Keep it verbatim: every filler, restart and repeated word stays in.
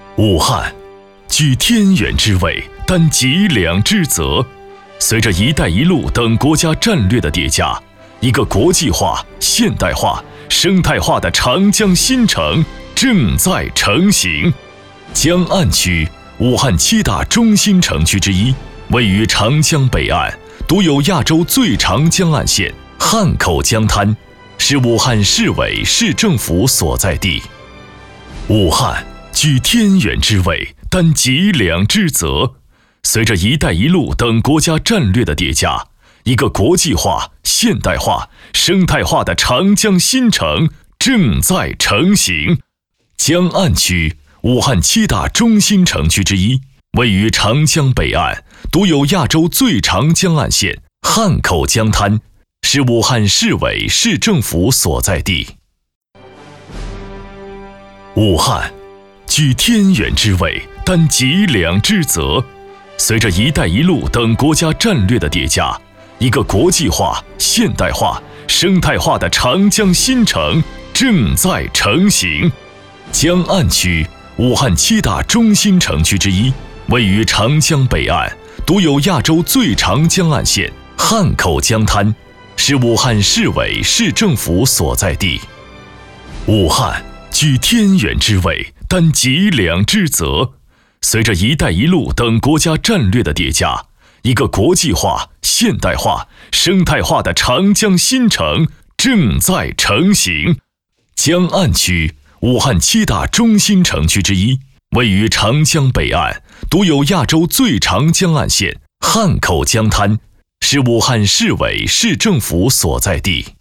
武汉，居天远之位，担脊梁之责。随着“一带一路”等国家战略的叠加，一个国际化、现代化、生态化的长江新城正在成型。江岸区，武汉七大中心城区之一，位于长江北岸，独有亚洲最长江岸线汉口江滩，是武汉市委市政府所在地。武汉，居天远之位，担脊梁之责。随着“一带一路”等国家战略的叠加，一个国际化、现代化、生态化的长江新城正在成型。江岸区，武汉七大中心城区之一，位于长江北岸，独有亚洲最长江岸线汉口江滩，是武汉市委市政府所在地。武汉，居天远之位，担脊梁之责。随着“一带一路”等国家战略的叠加，一个国际化、现代化、生态化的长江新城正在成型。江岸区，武汉七大中心城区之一，位于长江北岸，独有亚洲最长江岸线汉口江滩，是武汉市委市政府所在地。武汉，居天远之位，担脊梁之责。随着“一带一路”等国家战略的叠加，一个国际化、现代化、生态化的长江新城正在成型。江岸区，武汉七大中心城区之一，位于长江北岸，独有亚洲最长江岸线汉口江滩，是武汉市委市政府所在地。